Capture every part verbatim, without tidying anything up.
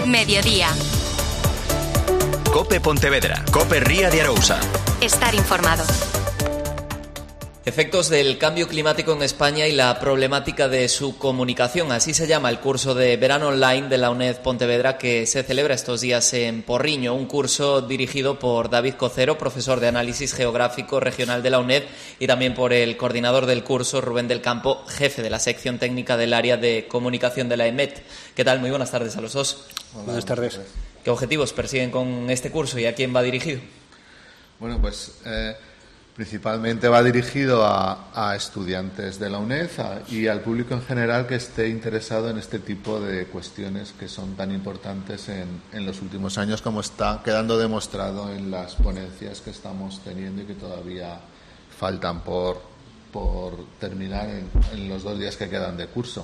Mediodía. COPE Pontevedra. COPE Ría de Arousa. Estar informado. Efectos del cambio climático en España y la problemática de su comunicación. Así se llama el curso de verano online de la UNED Pontevedra que se celebra estos días en Porriño. Un curso dirigido por David Cocero, profesor de Análisis Geográfico Regional de la UNED, y también por el coordinador del curso, Rubén del Campo, jefe de la sección técnica del área de comunicación de la EMET. ¿Qué tal? Muy buenas tardes a los dos. Hola, buenas tardes. ¿Qué objetivos persiguen con este curso y a quién va dirigido? Bueno, pues... Eh... Principalmente va dirigido a, a estudiantes de la UNED a, y al público en general que esté interesado en este tipo de cuestiones que son tan importantes en, en los últimos años, como está quedando demostrado en las ponencias que estamos teniendo y que todavía faltan por, por terminar en, en los dos días que quedan de curso.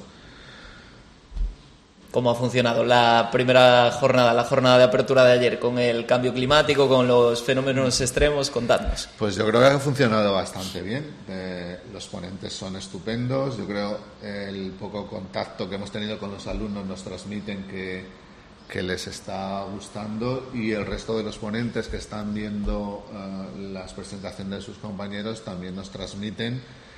¿Cómo ha funcionado la primera jornada, la jornada de apertura de ayer, con el cambio climático, con los fenómenos extremos? Contadnos. Pues yo creo que ha funcionado bastante bien. Eh, los ponentes son estupendos. Yo creo que el poco contacto que hemos tenido con los alumnos nos transmiten que, que les está gustando, y el resto de los ponentes que están viendo uh, las presentaciones de sus compañeros también nos transmiten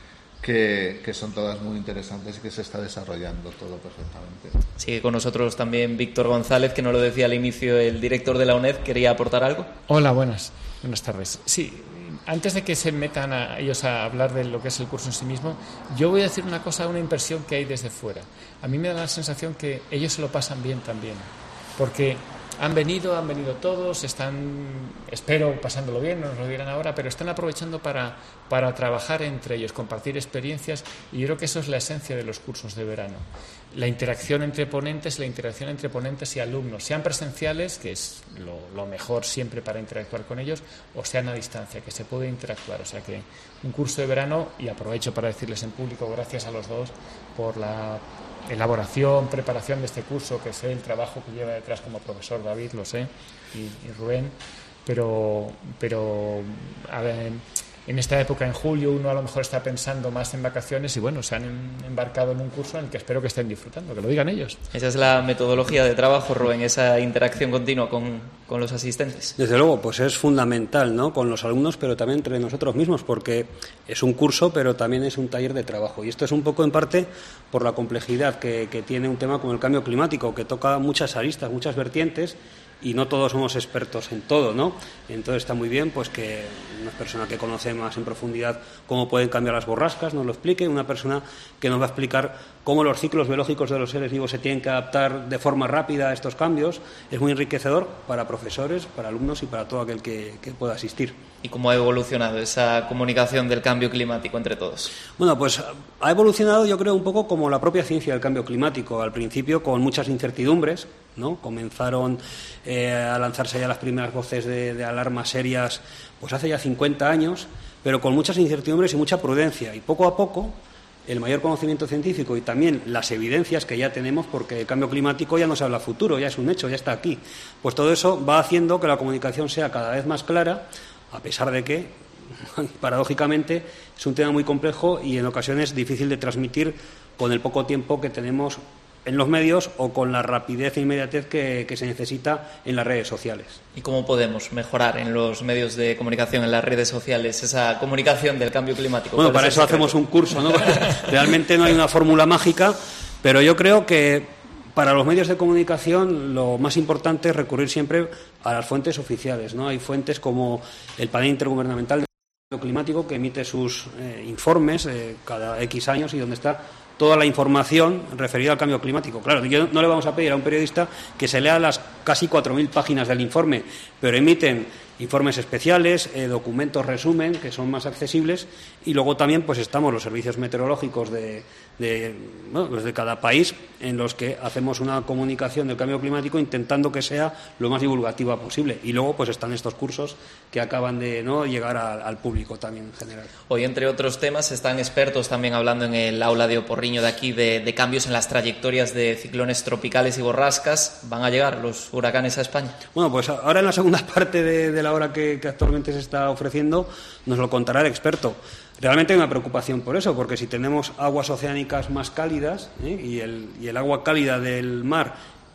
Que, que son todas muy interesantes y que se está desarrollando todo perfectamente. Sigue con nosotros también Víctor González, que nos lo decía al inicio el director de la UNED. ¿Quería aportar algo? Hola, buenas, buenas tardes. Sí, antes de que se metan a ellos a hablar de lo que es el curso en sí mismo, yo voy a decir una cosa, una impresión que hay desde fuera. A mí me da la sensación que ellos se lo pasan bien también, porque han venido, han venido todos, están, espero, pasándolo bien, no nos lo dirán ahora, pero están aprovechando para, para trabajar entre ellos, compartir experiencias, y yo creo que eso es la esencia de los cursos de verano. La interacción entre ponentes, la interacción entre ponentes y alumnos, sean presenciales, que es lo, lo mejor siempre para interactuar con ellos, o sean a distancia, que se puede interactuar. O sea que un curso de verano, y aprovecho para decirles en público gracias a los dos por la elaboración, preparación de este curso, que sé el trabajo que lleva detrás como profesor David, lo sé, y, y Rubén, pero, pero a ver, en esta época, en julio, uno a lo mejor está pensando más en vacaciones y bueno, se han embarcado en un curso en el que espero que estén disfrutando, que lo digan ellos. Esa es la metodología de trabajo, Rubén, esa interacción continua con, con los asistentes. Desde luego, pues es fundamental, ¿no?, con los alumnos, pero también entre nosotros mismos, porque es un curso, pero también es un taller de trabajo. Y esto es un poco, en parte, por la complejidad que, que tiene un tema como el cambio climático, que toca muchas aristas, muchas vertientes, y no todos somos expertos en todo, ¿no? Entonces está muy bien pues que una persona que conoce más en profundidad cómo pueden cambiar las borrascas nos lo explique, una persona que nos va a explicar cómo los ciclos biológicos de los seres vivos se tienen que adaptar de forma rápida a estos cambios. Es muy enriquecedor para profesores, para alumnos y para todo aquel que, que pueda asistir. ¿Y cómo ha evolucionado esa comunicación del cambio climático entre todos? Bueno, pues ha evolucionado, yo creo, un poco como la propia ciencia del cambio climático. Al principio con muchas incertidumbres, ¿no? Comenzaron eh, a lanzarse ya las primeras voces de, de alarma serias pues hace ya cincuenta años, pero con muchas incertidumbres y mucha prudencia. Y poco a poco el mayor conocimiento científico y también las evidencias que ya tenemos, porque el cambio climático ya no se habla futuro, ya es un hecho, ya está aquí. Pues todo eso va haciendo que la comunicación sea cada vez más clara, a pesar de que, paradójicamente, es un tema muy complejo y en ocasiones difícil de transmitir con el poco tiempo que tenemos en los medios o con la rapidez e inmediatez que, que se necesita en las redes sociales. ¿Y cómo podemos mejorar en los medios de comunicación, en las redes sociales, esa comunicación del cambio climático? Bueno, para eso hacemos un curso, ¿no? Realmente no hay una fórmula mágica, pero yo creo que para los medios de comunicación lo más importante es recurrir siempre a las fuentes oficiales, ¿no? Hay fuentes como el Panel Intergubernamental de Cambio Climático, que emite sus eh, informes eh, cada X años y donde está toda la información referida al cambio climático. Claro, yo no le vamos a pedir a un periodista que se lea las casi cuatro mil páginas del informe, pero emiten informes especiales, eh, documentos resumen, que son más accesibles, y luego también pues estamos los servicios meteorológicos de, de, bueno, pues de cada país, en los que hacemos una comunicación del cambio climático intentando que sea lo más divulgativa posible. Y luego pues están estos cursos que acaban de no llegar a, al público también en general. Hoy, entre otros temas, están expertos también hablando en el aula de Oporriño de aquí de, de cambios en las trayectorias de ciclones tropicales y borrascas. ¿Van a llegar los huracanes a España? Bueno, pues ahora en la segunda parte de, de la hora que, que actualmente se está ofreciendo nos lo contará el experto. Realmente hay una preocupación por eso, porque si tenemos aguas oceánicas más cálidas, ¿eh? y, el, y el agua cálida del mar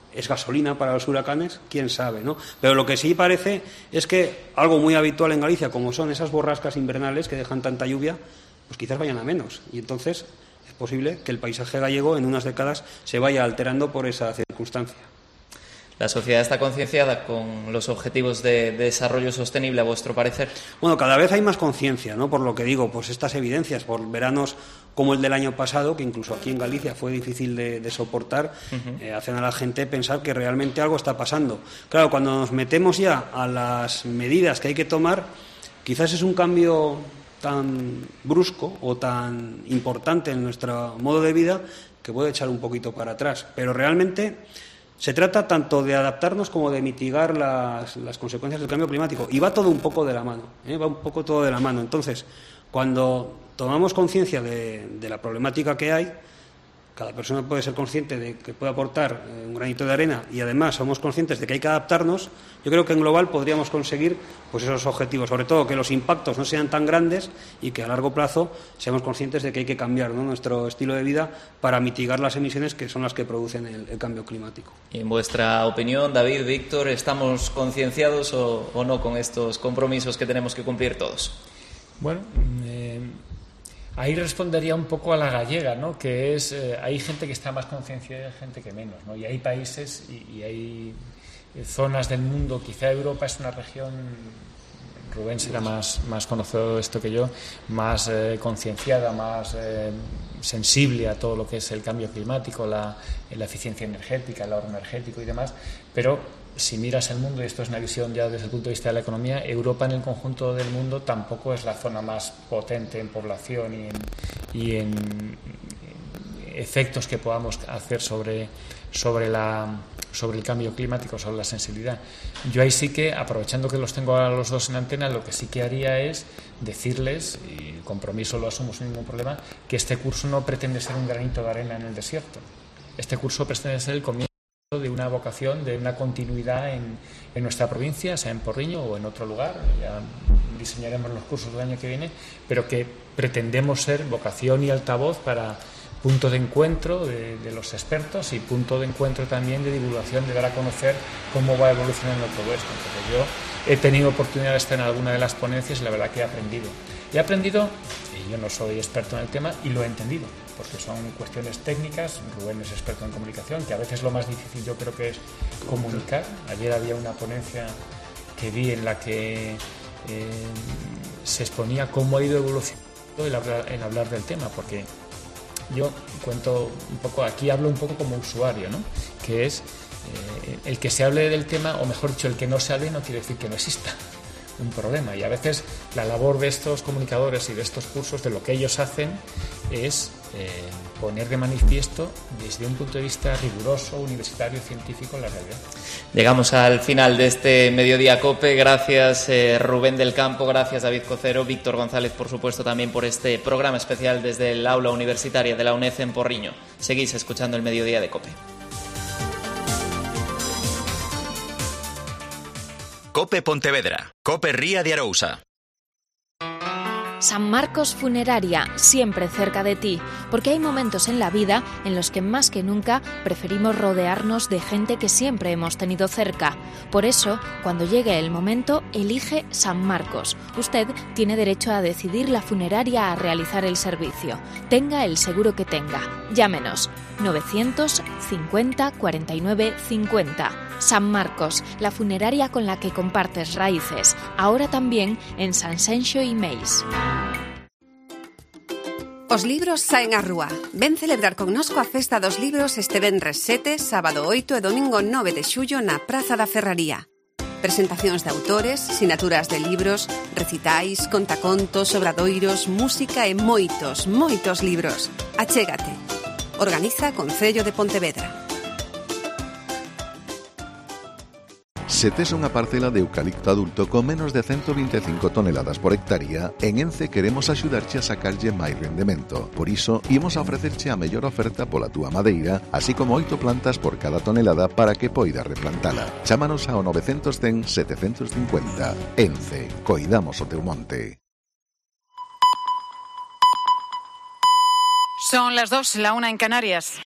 es gasolina para los huracanes, quién sabe, ¿no? Pero lo que sí parece es que algo muy habitual en Galicia, como son esas borrascas invernales que dejan tanta lluvia, pues quizás vayan a menos. Y entonces es posible que el paisaje gallego en unas décadas se vaya alterando por esa circunstancia. ¿La sociedad está concienciada con los objetivos de, de desarrollo sostenible, a vuestro parecer? Bueno, cada vez hay más conciencia, ¿no? Por lo que digo, pues estas evidencias, por veranos como el del año pasado, que incluso aquí en Galicia fue difícil de, de soportar, uh-huh. eh, hacen a la gente pensar que realmente algo está pasando. Claro, cuando nos metemos ya a las medidas que hay que tomar, quizás es un cambio tan brusco o tan importante en nuestro modo de vida que puede echar un poquito para atrás. Pero realmente se trata tanto de adaptarnos como de mitigar las, las consecuencias del cambio climático. Y va todo un poco de la mano, ¿eh? va un poco todo de la mano. Entonces, cuando tomamos conciencia de, de la problemática que hay, cada persona puede ser consciente de que puede aportar un granito de arena y además somos conscientes de que hay que adaptarnos, yo creo que en global podríamos conseguir pues esos objetivos, sobre todo que los impactos no sean tan grandes y que a largo plazo seamos conscientes de que hay que cambiar, ¿no?, nuestro estilo de vida para mitigar las emisiones que son las que producen el, el cambio climático. Y en vuestra opinión, David, Víctor, ¿estamos concienciados o, o no con estos compromisos que tenemos que cumplir todos? Bueno, eh... ahí respondería un poco a la gallega, ¿no? Que es, eh, hay gente que está más concienciada y hay gente que menos, ¿no? Y hay países y, y hay zonas del mundo, quizá Europa es una región, Rubén será más, más conocedor de esto que yo, más eh, concienciada, más eh, sensible a todo lo que es el cambio climático, la, la eficiencia energética, el ahorro energético y demás, pero si miras el mundo, y esto es una visión ya desde el punto de vista de la economía, Europa en el conjunto del mundo tampoco es la zona más potente en población y en, y en efectos que podamos hacer sobre, sobre, la, sobre el cambio climático, sobre la sensibilidad. Yo ahí sí que, aprovechando que los tengo a los dos en antena, lo que sí que haría es decirles, y el compromiso lo asumo sin ningún problema, que este curso no pretende ser un granito de arena en el desierto. Este curso pretende ser el comienzo de una vocación, de una continuidad en, en nuestra provincia, sea en Porriño o en otro lugar, ya diseñaremos los cursos del año que viene, pero que pretendemos ser vocación y altavoz para punto de encuentro de, de los expertos y punto de encuentro también de divulgación, de dar a conocer cómo va evolucionando todo esto. Entonces yo he tenido oportunidad de estar en alguna de las ponencias y la verdad que he aprendido. He aprendido, y yo no soy experto en el tema, y lo he entendido, porque son cuestiones técnicas. Rubén es experto en comunicación, que a veces lo más difícil yo creo que es comunicar. Ayer había una ponencia que vi en la que eh, se exponía cómo ha ido evolucionando el hablar, el hablar del tema, porque yo cuento un poco, aquí hablo un poco como usuario, ¿no? Que es eh, el que se hable del tema, o mejor dicho, el que no se hable no quiere decir que no exista un problema, y a veces la labor de estos comunicadores y de estos cursos, de lo que ellos hacen, es eh, poner de manifiesto desde un punto de vista riguroso, universitario, científico, la realidad. Llegamos al final de este Mediodía COPE. Gracias eh, Rubén del Campo, gracias David Cocero, Víctor González, por supuesto, también por este programa especial desde el aula universitaria de la UNED en Porriño. Seguís escuchando el Mediodía de COPE. COPE Pontevedra, COPE Ría de Arousa. San Marcos Funeraria, siempre cerca de ti, porque hay momentos en la vida en los que más que nunca preferimos rodearnos de gente que siempre hemos tenido cerca. Por eso, cuando llegue el momento, elige San Marcos. Usted tiene derecho a decidir la funeraria a realizar el servicio. Tenga el seguro que tenga. Llámenos novecientos cincuenta cuarenta y nueve cincuenta. San Marcos, la funeraria con la que compartes raíces. Ahora también en Sanxenxo y Meis. Os libros saen á rúa. Ven celebrar connosco a Festa dos Libros este venres sete, sábado oito e domingo nove de xullo na Praza da Ferraría. Presentacións de autores, sinaturas de libros, recitais, contacontos, obradoiros, música e moitos, moitos libros. Achégate. Organiza Concello de Pontevedra. Se tes unha parcela de eucalipto adulto con menos de ciento veinticinco toneladas por hectárea, en Ence queremos axudarche a sacarlle máis rendemento. Por iso, imos a ofrecerche a mellor oferta pola túa madeira, así como oito plantas por cada tonelada para que poidas replantala. Chámanos ao novecientos cen setecentos cincuenta. Ence, coidamos o teu monte. Son las dos, la una en Canarias.